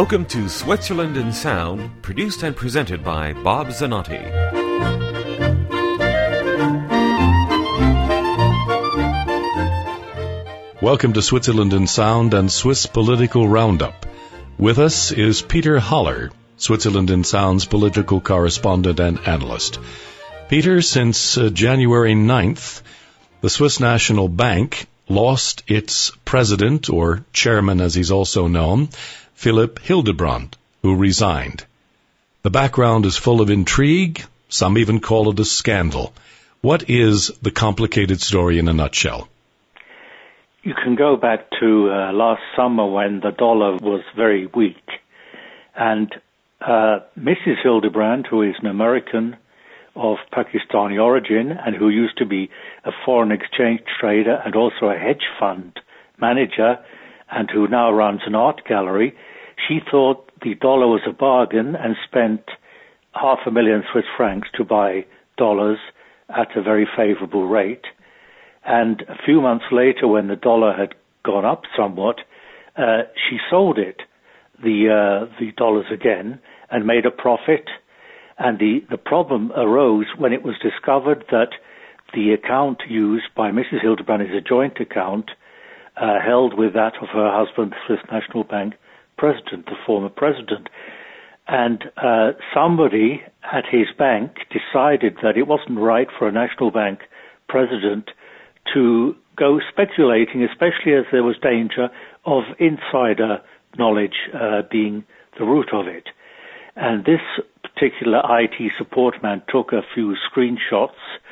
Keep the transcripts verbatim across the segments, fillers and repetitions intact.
Welcome to Switzerland in Sound, produced and presented by Bob Zanotti. Welcome to Switzerland in Sound and Swiss Political Roundup. With us is Peter Haller, Switzerland in Sound's political correspondent and analyst. Peter, since uh, January ninth, the Swiss National Bank lost its president, or chairman as he's also known, Philipp Hildebrand, who resigned. The background is full of intrigue. Some even call it a scandal. What is the complicated story in a nutshell? You can go back to uh, last summer when the dollar was very weak. And uh, Missus Hildebrand, who is an American of Pakistani origin and who used to be a foreign exchange trader and also a hedge fund manager and who now runs an art gallery, she thought the dollar was a bargain and spent half a million Swiss francs to buy dollars at a very favorable rate. And a few months later, when the dollar had gone up somewhat, uh, she sold it, the uh, the dollars again, and made a profit. And the, the problem arose when it was discovered that the account used by Missus Hildebrand is a joint account uh, held with that of her husband, the Swiss National Bank president, the former president. And uh, somebody at his bank decided that it wasn't right for a national bank president to go speculating, especially as there was danger of insider knowledge uh, being the root of it. And this particular I T support man took a few screenshots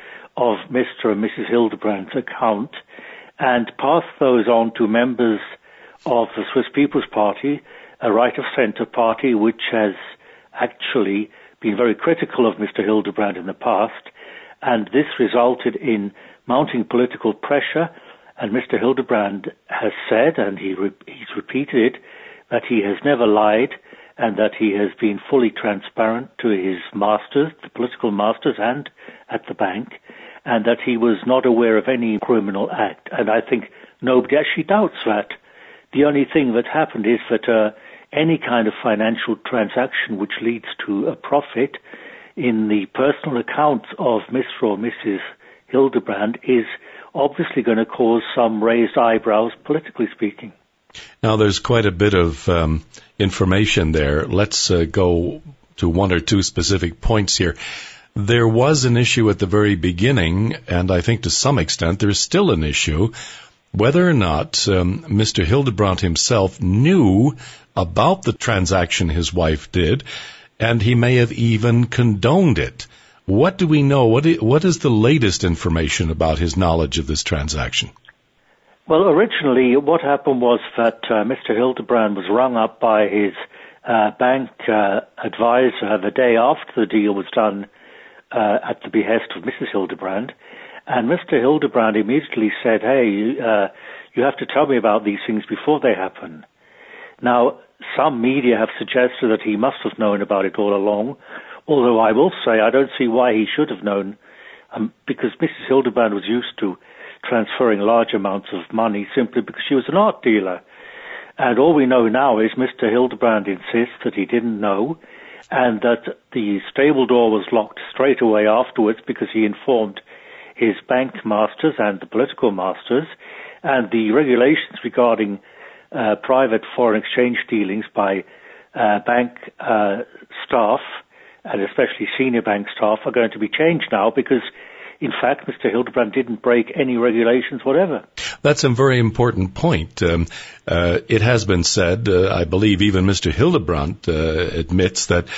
of Mister and Missus Hildebrand's account and passed those on to members of the Swiss People's Party, a right-of-centre party which has actually been very critical of Mister Hildebrand in the past. And this resulted in mounting political pressure. And Mister Hildebrand has said, and he re- he's repeated it, that he has never lied and that he has been fully transparent to his masters, the political masters, and at the bank, and that he was not aware of any criminal act. And I think nobody actually doubts that. The only thing that happened is that uh, any kind of financial transaction which leads to a profit in the personal accounts of Mister or Missus Hildebrand is obviously going to cause some raised eyebrows, politically speaking. Now, there's quite a bit of um, information there. Let's uh, go to one or two specific points here. There was an issue at the very beginning, and I think to some extent there's still an issue, whether or not um, Mister Hildebrand himself knew about the transaction his wife did, and he may have even condoned it. What do we know? What is, what is the latest information about his knowledge of this transaction? Well, originally what happened was that uh, Mister Hildebrand was rung up by his uh, bank uh, advisor the day after the deal was done uh, at the behest of Missus Hildebrand. And Mister Hildebrand immediately said, hey, you, uh, you have to tell me about these things before they happen. Now, some media have suggested that he must have known about it all along, although I will say I don't see why he should have known, um, because Missus Hildebrand was used to transferring large amounts of money simply because she was an art dealer. And all we know now is Mister Hildebrand insists that he didn't know and that the stable door was locked straight away afterwards because he informed his bank masters and the political masters, and the regulations regarding uh, private foreign exchange dealings by uh, bank uh, staff, and especially senior bank staff, are going to be changed now because in fact, Mister Hildebrand didn't break any regulations whatever. That's a very important point. Um, uh, it has been said, uh, I believe even Mister Hildebrand uh, admits that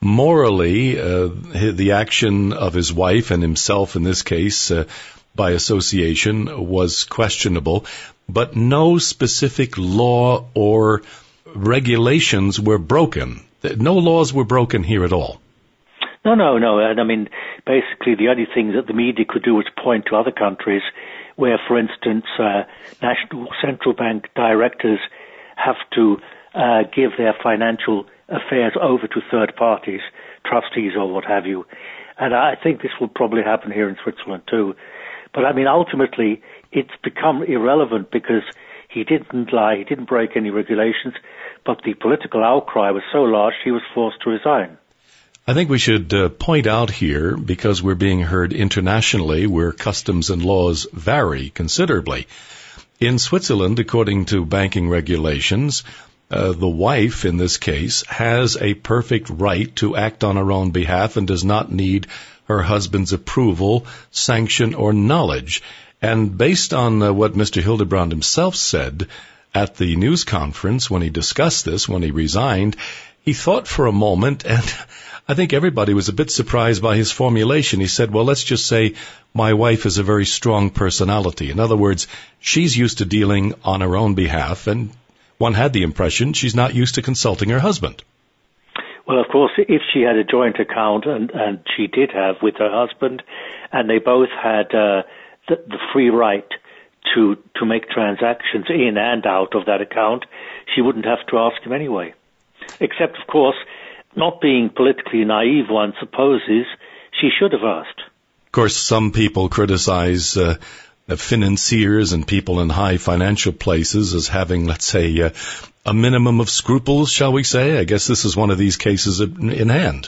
morally uh, the action of his wife and himself in this case uh, by association was questionable, but no specific law or regulations were broken. No laws were broken here at all. No, no, no. And I mean, basically the only thing that the media could do was point to other countries where, for instance, uh, national central bank directors have to uh, give their financial affairs over to third parties, trustees or what have you. And I think this will probably happen here in Switzerland too. But I mean, ultimately, it's become irrelevant because He didn't lie, he didn't break any regulations, but the political outcry was so large he was forced to resign. I think we should uh, point out here, because we're being heard internationally where customs and laws vary considerably. In Switzerland, according to banking regulations, uh, the wife, in this case, has a perfect right to act on her own behalf and does not need her husband's approval, sanction, or knowledge. And based on uh, what Mister Hildebrand himself said at the news conference when he discussed this, when he resigned, he thought for a moment, and I think everybody was a bit surprised by his formulation. He said, well, let's just say my wife has a very strong personality. In other words, she's used to dealing on her own behalf, and one had the impression she's not used to consulting her husband. Well, of course, if she had a joint account, and, and she did have with her husband, and they both had uh, the, the free right to to make transactions in and out of that account, she wouldn't have to ask him anyway. Except, of course, not being politically naive, one supposes, she should have asked. Of course, some people criticize uh, financiers and people in high financial places as having, let's say, uh, a minimum of scruples, shall we say? I guess this is one of these cases in hand.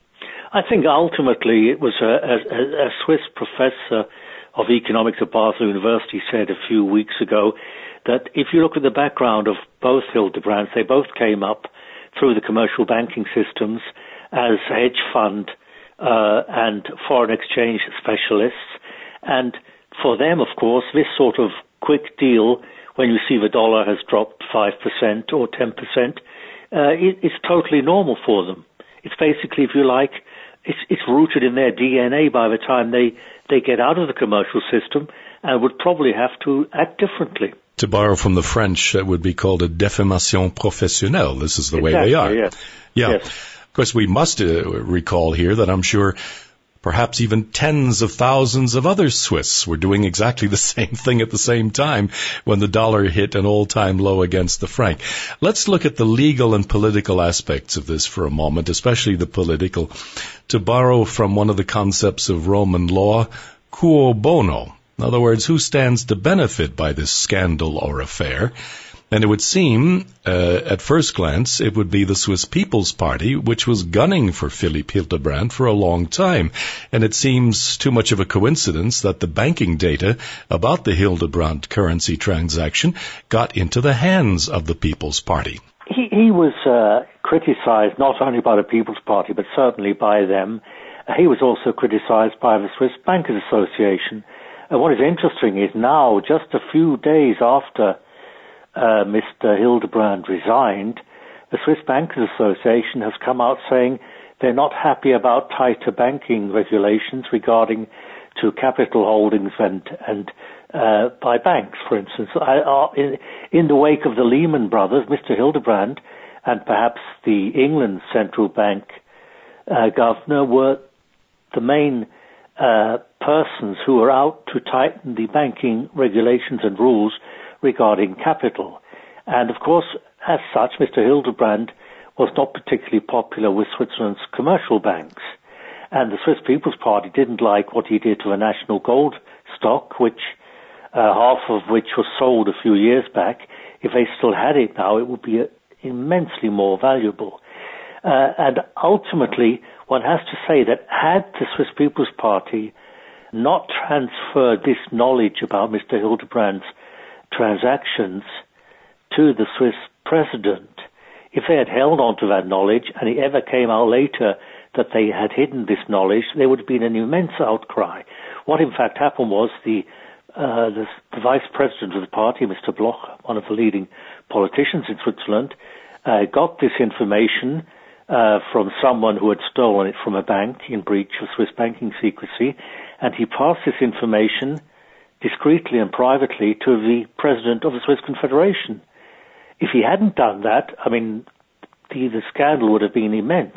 I think ultimately it was a, a, a Swiss professor of economics at Basel University said a few weeks ago that if you look at the background of both Hildebrands, they both came up through the commercial banking systems as hedge fund uh, and foreign exchange specialists. And for them, of course, this sort of quick deal, when you see the dollar has dropped five percent or ten percent, uh, it, it's totally normal for them. It's basically, if you like, it's, it's rooted in their D N A by the time they, they get out of the commercial system and would probably have to act differently. To borrow from the French, it would be called a déformation professionnelle. This is the exactly, way they are. Yes. Yeah. Yes. Of course, we must uh, recall here that I'm sure perhaps even tens of thousands of other Swiss were doing exactly the same thing at the same time when the dollar hit an all-time low against the franc. Let's look at the legal and political aspects of this for a moment, especially the political. To borrow from one of the concepts of Roman law, quo bono. In other words, who stands to benefit by this scandal or affair? And it would seem, uh, at first glance, it would be the Swiss People's Party, which was gunning for Philipp Hildebrand for a long time. And it seems too much of a coincidence that the banking data about the Hildebrand currency transaction got into the hands of the People's Party. He, he was uh, criticized not only by the People's Party, but certainly by them. He was also criticized by the Swiss Bankers Association. And what is interesting is now, just a few days after Uh, Mister Hildebrand resigned, the Swiss Bankers Association has come out saying they're not happy about tighter banking regulations regarding to capital holdings and and uh, by banks, for instance. I, uh, in, in the wake of the Lehman Brothers, Mister Hildebrand and perhaps the England Central Bank uh, governor were the main uh, persons who were out to tighten the banking regulations and rules regarding capital. And of course, as such, Mister Hildebrand was not particularly popular with Switzerland's commercial banks. And the Swiss People's Party didn't like what he did to the national gold stock, which uh, half of which was sold a few years back. If they still had it now, it would be uh, immensely more valuable. Uh, and ultimately, one has to say that had the Swiss People's Party not transferred this knowledge about Mister Hildebrand's transactions to the Swiss president, if they had held on to that knowledge and it ever came out later that they had hidden this knowledge, there would have been an immense outcry. What in fact happened was the, uh, the, the vice president of the party, Mister Bloch, one of the leading politicians in Switzerland, uh, got this information uh, from someone who had stolen it from a bank in breach of Swiss banking secrecy, and he passed this information discreetly and privately to the president of the Swiss Confederation. If he hadn't done that, I mean, the, the scandal would have been immense.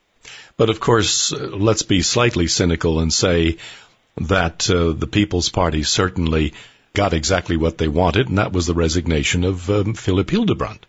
But of course, uh, let's be slightly cynical and say that uh, the People's Party certainly got exactly what they wanted, and that was the resignation of um, Philipp Hildebrand.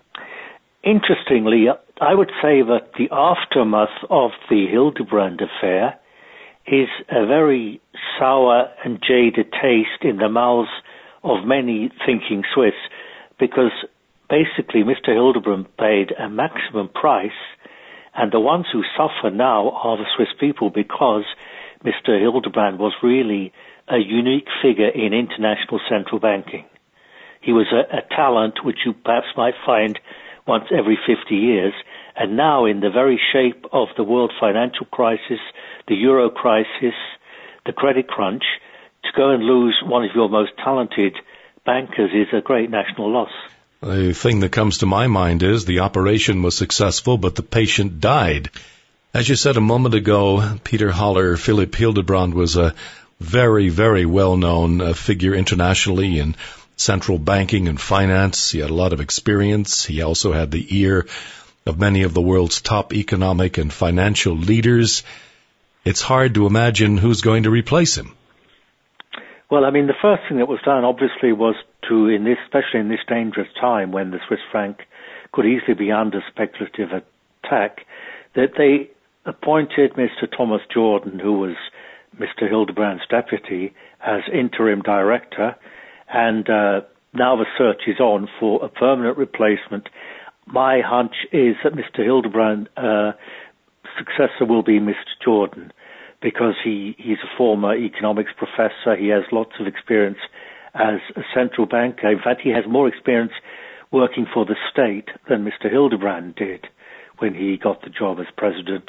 Interestingly, I would say that the aftermath of the Hildebrand affair is a very sour and jaded taste in the mouths of many thinking Swiss. because basically Mister Hildebrand paid a maximum price, and the ones who suffer now are the Swiss people, because Mister Hildebrand was really a unique figure in international central banking. He was a, a talent which you perhaps might find once every fifty years, and now in the very shape of the world financial crisis, the euro crisis, the credit crunch, to go and lose one of your most talented bankers is a great national loss. The thing that comes to my mind is the operation was successful, but the patient died. As you said a moment ago, Peter Haller, Philip Hildebrand was a very, very well-known uh, figure internationally in central banking and finance. He had a lot of experience. He also had the ear of many of the world's top economic and financial leaders. It's hard to imagine who's going to replace him. Well, I mean, the first thing that was done, obviously, was to, in this, especially in this dangerous time when the Swiss franc could easily be under speculative attack, that they appointed Mister Thomas Jordan, who was Mister Hildebrand's deputy, as interim director, and uh, now the search is on for a permanent replacement. My hunch is that Mister Hildebrand's uh, successor will be Mister Jordan, because he, he's a former economics professor. He has lots of experience as a central banker. In fact, he has more experience working for the state than Mister Hildebrand did when he got the job as president.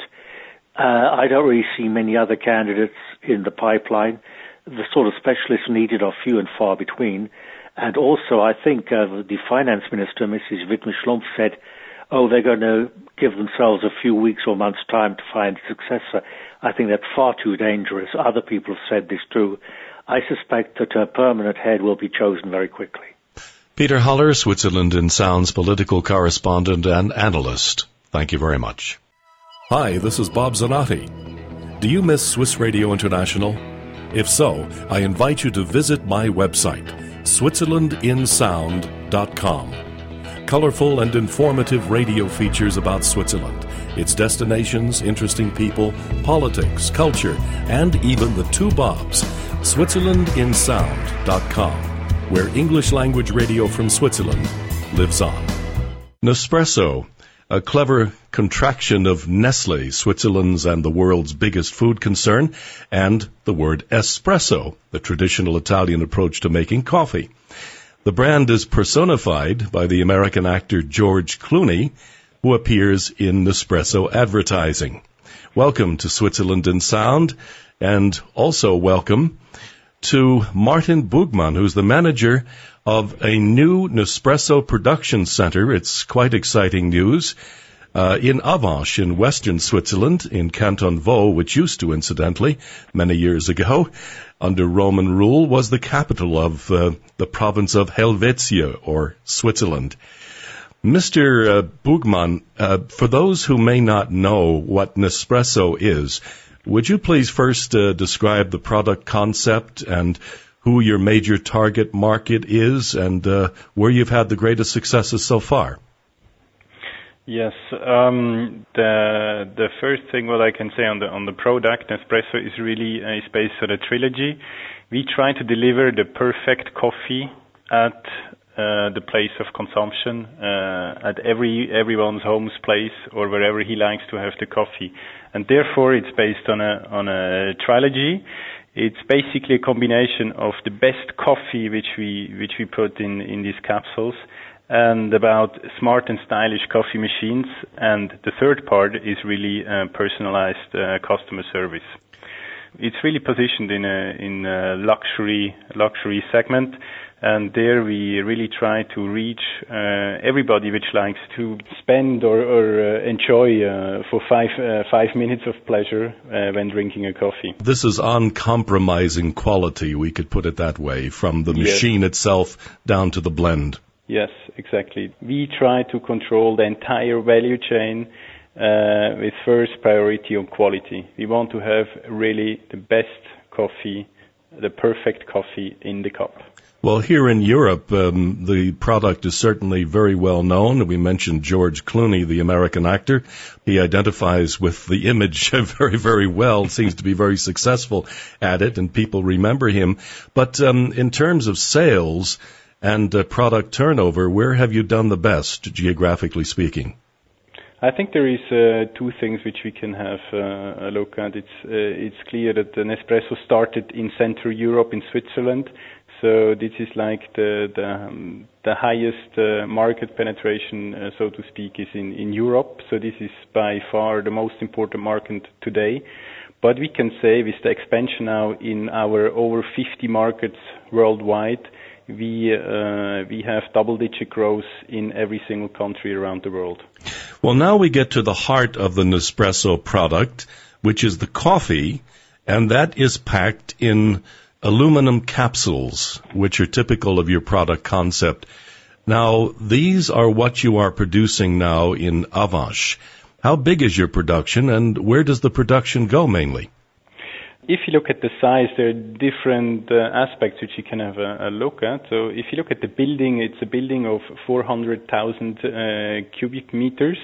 Uh, I don't really see many other candidates in the pipeline. The sort of specialists needed are few and far between. And also, I think uh, the finance minister, Missus Widmer Schlumpf, said, oh, they're going to give themselves a few weeks or months' time to find a successor. I think that's far too dangerous. Other people have said this too. I suspect that a permanent head will be chosen very quickly. Peter Haller, Switzerland in Sound's political correspondent and analyst. Thank you very much. Hi, this is Bob Zanotti. Do you miss Swiss Radio International? If so, I invite you to visit my website, switzerland in sound dot com. Colorful and informative radio features about Switzerland, its destinations, interesting people, politics, culture, and even the two Bobs, switzerland in sound dot com, where English language radio from Switzerland lives on. Nespresso, a clever contraction of Nestle, Switzerland's and the world's biggest food concern, and the word espresso, the traditional Italian approach to making coffee. The brand is personified by the American actor George Clooney, who appears in Nespresso advertising. Welcome to Switzerland in Sound, and also welcome to Martin Bugmann, who's the manager of a new Nespresso production center. It's quite exciting news. Uh, in Avenches, in western Switzerland, in Canton Vaud, which used to, incidentally, many years ago, under Roman rule, was the capital of uh, the province of Helvetia, or Switzerland. Mister Uh, Bugmann, uh, for those who may not know what Nespresso is, would you please first uh, describe the product concept and who your major target market is, and uh, where you've had the greatest successes so far? Yes, um, the the first thing what I can say on the on the product Nespresso is really uh, is based on a trilogy. We try to deliver the perfect coffee at uh, the place of consumption, uh, at every everyone's home's place or wherever he likes to have the coffee, and therefore it's based on a on a trilogy. It's basically a combination of the best coffee which we which we put in in these capsules, and about smart and stylish coffee machines, and the third part is really uh, personalized uh, customer service. It's really positioned in a in a luxury luxury segment, and there we really try to reach uh, everybody which likes to spend or, or uh, enjoy uh, for five uh, five minutes of pleasure uh, when drinking a coffee. This is uncompromising quality, we could put it that way, from the machine yes. itself down to the blend. Yes, exactly. We try to control the entire value chain uh, with first priority on quality. We want to have really the best coffee, the perfect coffee in the cup. Well, here in Europe, um, the product is certainly very well known. We mentioned George Clooney, the American actor. He identifies with the image very, very well, seems to be very successful at it, and people remember him. But um, in terms of sales, and uh, product turnover, where have you done the best, geographically speaking? I think there is uh, two things which we can have uh, a look at. It's uh, it's clear that Nespresso started in Central Europe, in Switzerland. So this is like the the, um, the highest uh, market penetration, uh, so to speak, is in, in Europe. So this is by far the most important market today. But we can say with the expansion now in our over fifty markets worldwide, we uh, we have double-digit growth in every single country around the world. Well, now we get to the heart of the Nespresso product, which is the coffee, and that is packed in aluminum capsules, which are typical of your product concept. Now, these are what you are producing now in Avanches. How big is your production, and where does the production go mainly? If you look at the size, there are different uh, aspects which you can have a, a look at. So if you look at the building, it's a building of four hundred thousand uh, cubic meters.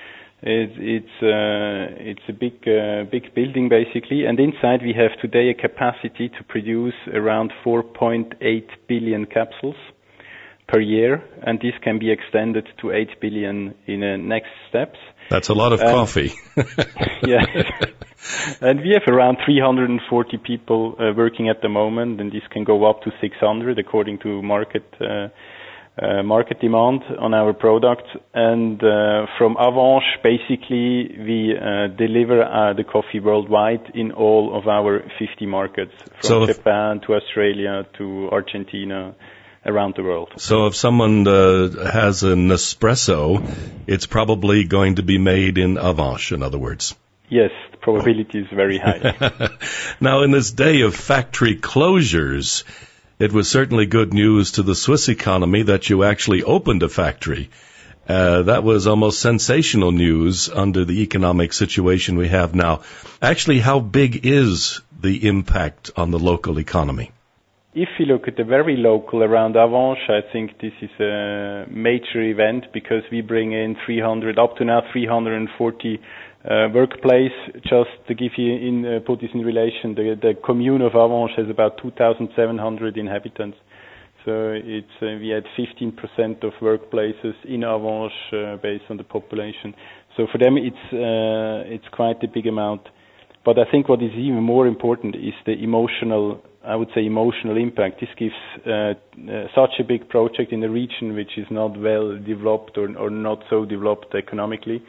It's it's, uh, it's a big uh, big building basically, and inside we have today a capacity to produce around four point eight billion capsules per year, and this can be extended to eight billion in uh, next steps. That's a lot of um, coffee. Yes. And we have around three hundred forty people uh, working at the moment, and this can go up to six hundred according to market uh, uh, market demand on our products. And uh, from Avanches, basically, we uh, deliver uh, the coffee worldwide in all of our fifty markets, from so Japan to Australia to Argentina, around the world. So if someone uh, has an Nespresso, it's probably going to be made in Avanches, in other words. Yes, the probability is very high. Now, in this day of factory closures, it was certainly good news to the Swiss economy that you actually opened a factory. Uh, that was almost sensational news under the economic situation we have now. Actually, how big is the impact on the local economy? If you look at the very local around Avanches, I think this is a major event because we bring in three hundred, up to now three hundred forty uh, workplace. Just to give you in, uh, put this in relation, the, the commune of Avanches has about two thousand seven hundred inhabitants. So it's uh, we had fifteen percent of workplaces in Avanches uh, based on the population. So for them, it's uh, it's quite a big amount. But I think what is even more important is the emotional, I would say, emotional impact. This gives uh, uh, such a big project in a region which is not well developed or, or not so developed economically.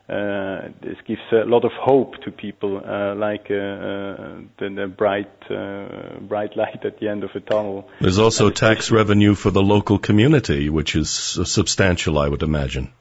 Uh, this gives a lot of hope to people, uh, like uh, uh, the, the bright, uh, bright light at the end of a tunnel. There's also tax revenue for the local community, which is substantial, I would imagine.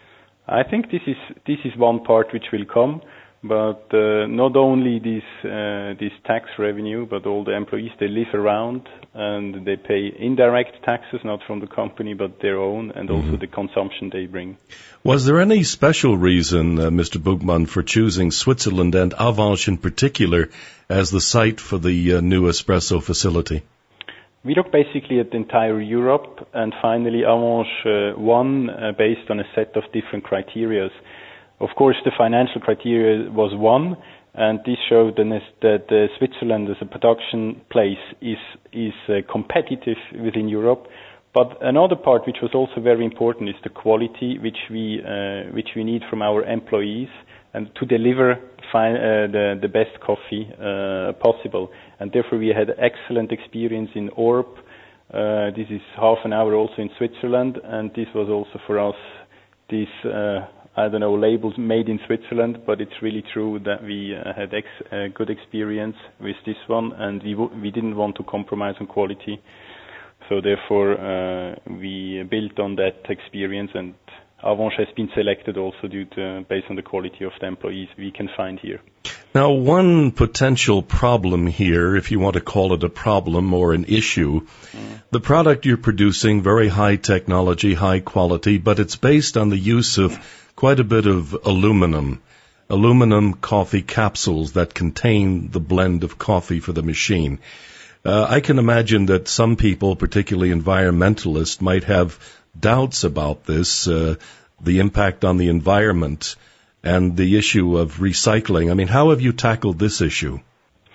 I think this is this is one part which will come. But uh, not only this uh, this tax revenue, but all the employees, they live around and they pay indirect taxes, not from the company, but their own, and also mm-hmm. the consumption they bring. Was there any special reason, uh, Mister Bugmann, for choosing Switzerland and Avanches in particular as the site for the uh, new espresso facility? We look basically at the entire Europe, and finally Avanches uh, won uh, based on a set of different criteria. Of course, the financial criteria was one, and this showed that uh, Switzerland as a production place is is uh, competitive within Europe. But another part which was also very important is the quality which we uh, which we need from our employees and to deliver fi- uh, the the best coffee uh, possible. And therefore, we had excellent experience in Orb. Uh, this is half an hour also in Switzerland, and this was also for us this. Uh, I don't know, labels made in Switzerland, but it's really true that we uh, had ex- uh, good experience with this one, and we w- we didn't want to compromise on quality. So therefore, uh, we built on that experience, and Avanches has been selected also due to, based on the quality of the employees we can find here. Now, one potential problem here, if you want to call it a problem or an issue, mm. the product you're producing, very high technology, high quality, but it's based on the use of quite a bit of aluminum, aluminum coffee capsules that contain the blend of coffee for the machine. Uh, I can imagine that some people, particularly environmentalists, might have doubts about this, uh, the impact on the environment and the issue of recycling. I mean, how have you tackled this issue?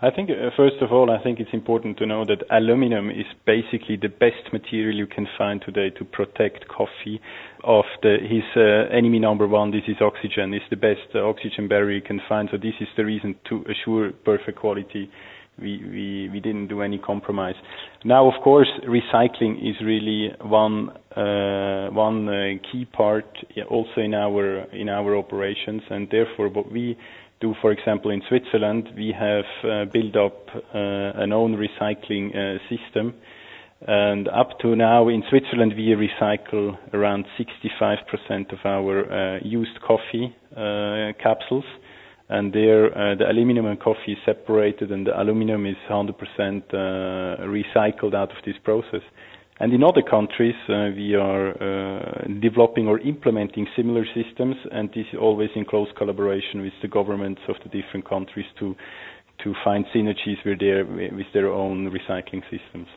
I think, uh, first of all, I think it's important to know that aluminum is basically the best material you can find today to protect coffee of the, his uh, enemy number one. This is oxygen. It's the best uh, oxygen barrier you can find. So this is the reason to assure perfect quality. We, we, we didn't do any compromise. Now, of course, recycling is really one, uh, one uh, key part also in our, in our operations, and therefore what we do, for example, in Switzerland, we have uh, built up uh, an own recycling uh, system. And up to now in Switzerland, we recycle around sixty-five percent of our uh, used coffee uh, capsules. And there, uh, the aluminum and coffee is separated, and the aluminum is one hundred percent uh, recycled out of this process. And in other countries, uh, we are uh, developing or implementing similar systems, and this is always in close collaboration with the governments of the different countries to to find synergies with their with their own recycling systems.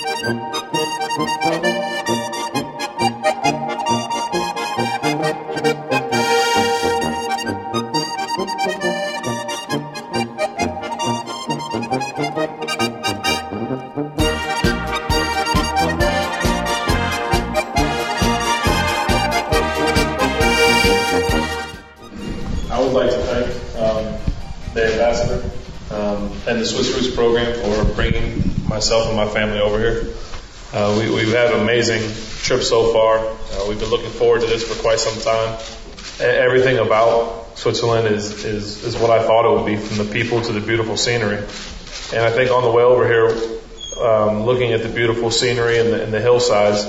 Um, and the Swiss Roots program for bringing myself and my family over here. Uh, we, we've had an amazing trip so far. Uh, we've been looking forward to this for quite some time. Everything about Switzerland is, is, is what I thought it would be, from the people to the beautiful scenery. And I think on the way over here, um, looking at the beautiful scenery and the, and the hillsides,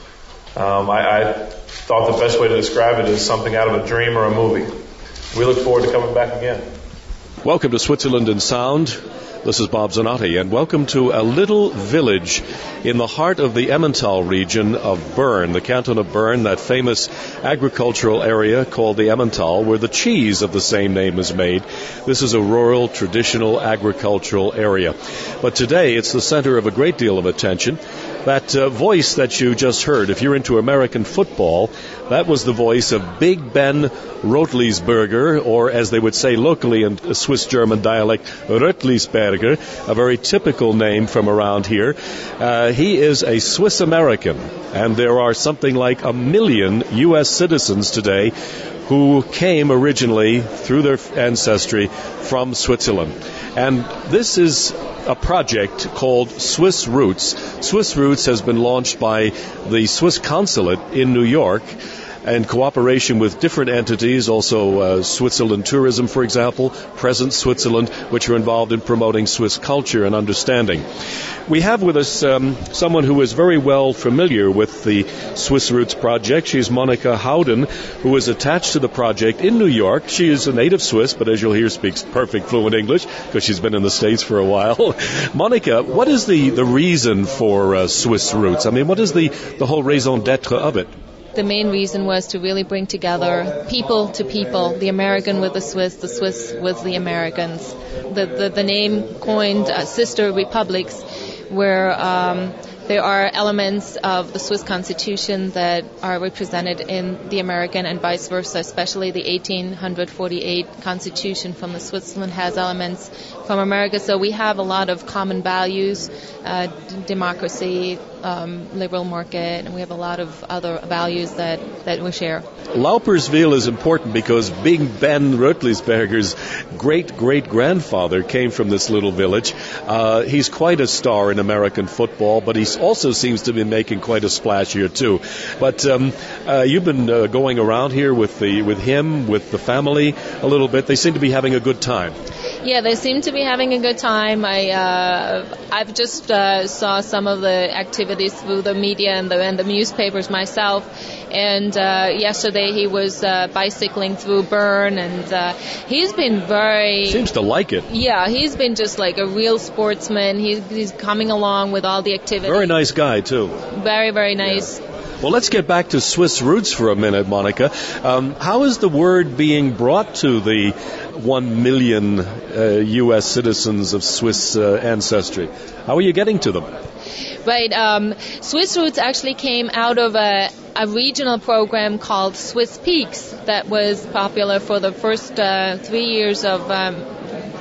um, I, I thought the best way to describe it is something out of a dream or a movie. We look forward to coming back again. Welcome to Switzerland in Sound. This is Bob Zanotti, and welcome to a little village in the heart of the Emmental region of Bern, the canton of Bern, that famous agricultural area called the Emmental, where the cheese of the same name is made. This is a rural, traditional agricultural area. But today it's the center of a great deal of attention. That uh, voice that you just heard, if you're into American football, that was the voice of Big Ben Rotlisberger, or as they would say locally in Swiss-German dialect, Rötlisberger, a very typical name from around here. Uh, he is a Swiss-American, and there are something like a million U S citizens today who came originally through their ancestry from Switzerland. And this is a project called Swiss Roots. Swiss Roots has been launched by the Swiss Consulate in New York in cooperation with different entities, also uh, Switzerland Tourism, for example, Present Switzerland, which are involved in promoting Swiss culture and understanding. We have with us um, someone who is very well familiar with the Swiss Roots project. She's Monica Howden, who is attached to the project in New York. She is a native Swiss, but as you'll hear, speaks perfect fluent English because she's been in the States for a while. Monica, what is the, the reason for uh, Swiss Roots? I mean, what is the, the whole raison d'etre of it? The main reason was to really bring together people to people, the American with the Swiss, the Swiss with the Americans. The the, the name coined uh, sister republics, where um, there are elements of the Swiss Constitution that are represented in the American and vice versa, especially the eighteen forty-eight Constitution from the Switzerland has elements from America. So we have a lot of common values, uh, d- democracy, um, liberal market, and we have a lot of other values that, that we share. Lauperswil is important because Big Ben Rötlisberger's great-great-grandfather came from this little village. Uh, he's quite a star in American football, but he also seems to be making quite a splash here too. But um, uh, you've been uh, going around here with the with him, with the family a little bit. They seem to be having a good time. Yeah, they seem to be having a good time. I uh, I've just uh, saw some of the activities through the media and the and the newspapers myself. And uh, yesterday he was uh, bicycling through Bern, and uh, he's been very... Seems to like it. Yeah, he's been just like a real sportsman. He's, he's coming along with all the activities. Very nice guy, too. Very, very nice. Yeah. Well, let's get back to Swiss Roots for a minute, Monica. Um, how is the word being brought to the one million uh, U S citizens of Swiss uh, ancestry? How are you getting to them? Right. Um, Swiss Roots actually came out of a, a regional program called Swiss Peaks that was popular for the first uh, three years of um,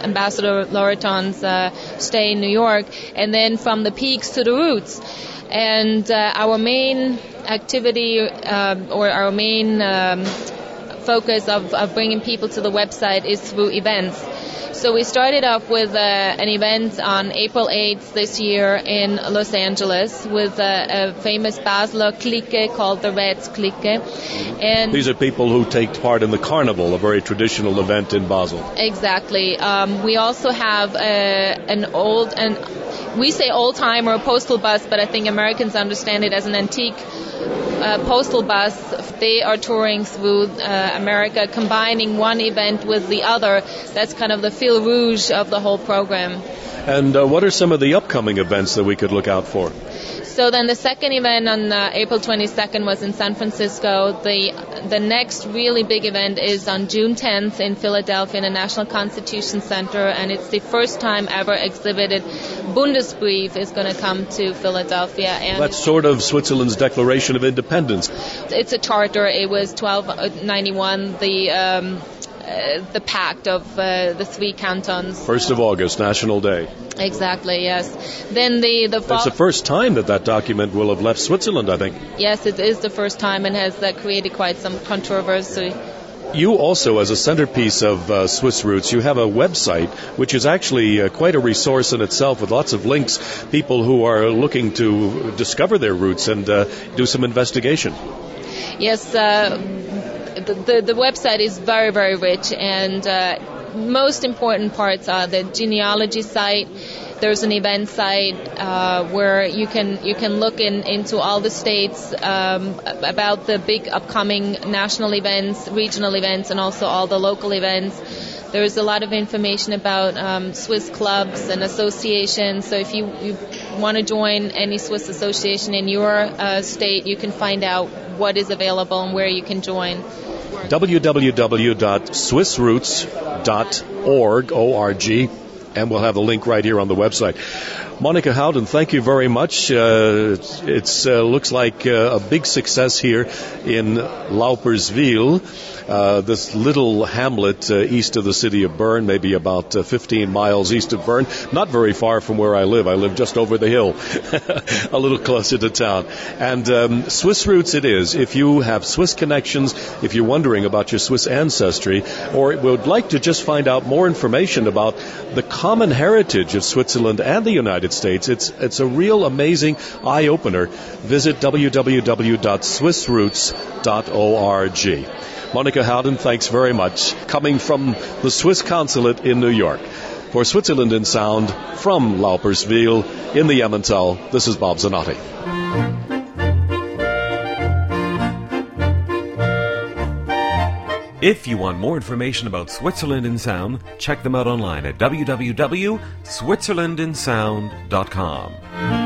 Ambassador Loreton's uh, stay in New York, and then from the peaks to the roots. And uh, our main activity uh, or our main um, focus of, of bringing people to the website is through events. So we started off with uh, an event on April eighth this year in Los Angeles with a, a famous Basler clique called the Reds Clique. And these are people who take part in the Carnival, a very traditional event in Basel. Exactly. Um, we also have a, an old, and we say old time or a postal bus, but I think Americans understand it as an antique uh, postal bus. They are touring through uh, America, combining one event with the other. That's kind of the fil rouge of the whole program. And uh, what are some of the upcoming events that we could look out for? So then the second event on uh, April twenty-second was in San Francisco. The the next really big event is on June tenth in Philadelphia in the National Constitution Center, and it's the first time ever exhibited Bundesbrief is going to come to Philadelphia. And that's sort of Switzerland's Declaration of Independence. It's a charter. It was twelve ninety-one, the um, uh, the pact of uh, the three cantons. First of August, National Day. Exactly, yes. Then the the fo- it's the first time that that document will have left Switzerland, I think. Yes, it is the first time, and has uh, created quite some controversy. You also, as a centerpiece of uh, Swiss Roots, you have a website which is actually uh, quite a resource in itself with lots of links, people who are looking to discover their roots and uh, do some investigation. Yes, uh, the, the the website is very, very rich, and uh, most important parts are the genealogy site. There's an event site uh, where you can you can look in, into all the states um, about the big upcoming national events, regional events, and also all the local events. There's a lot of information about um, Swiss clubs and associations. So if you, you want to join any Swiss association in your uh, state, you can find out what is available and where you can join. w w w dot swiss roots dot org, O R G, and we'll have the link right here on the website. Monica Howden, thank you very much. Uh, it uh, looks like uh, a big success here in Lauperswil, uh, this little hamlet uh, east of the city of Bern, maybe about uh, fifteen miles east of Bern, not very far from where I live. I live just over the hill, a little closer to town. And um, Swiss Roots it is. If you have Swiss connections, if you're wondering about your Swiss ancestry, or would like to just find out more information about the common heritage of Switzerland and the United States, it's it's a real amazing eye-opener. Visit w w w dot swiss roots dot org. Monica Howden, thanks very much. Coming from the Swiss consulate in New York. For Switzerland in Sound, from Lauperswil in the Emmental, this is Bob Zanotti. If you want more information about Switzerland in Sound, check them out online at w w w dot switzerland in sound dot com.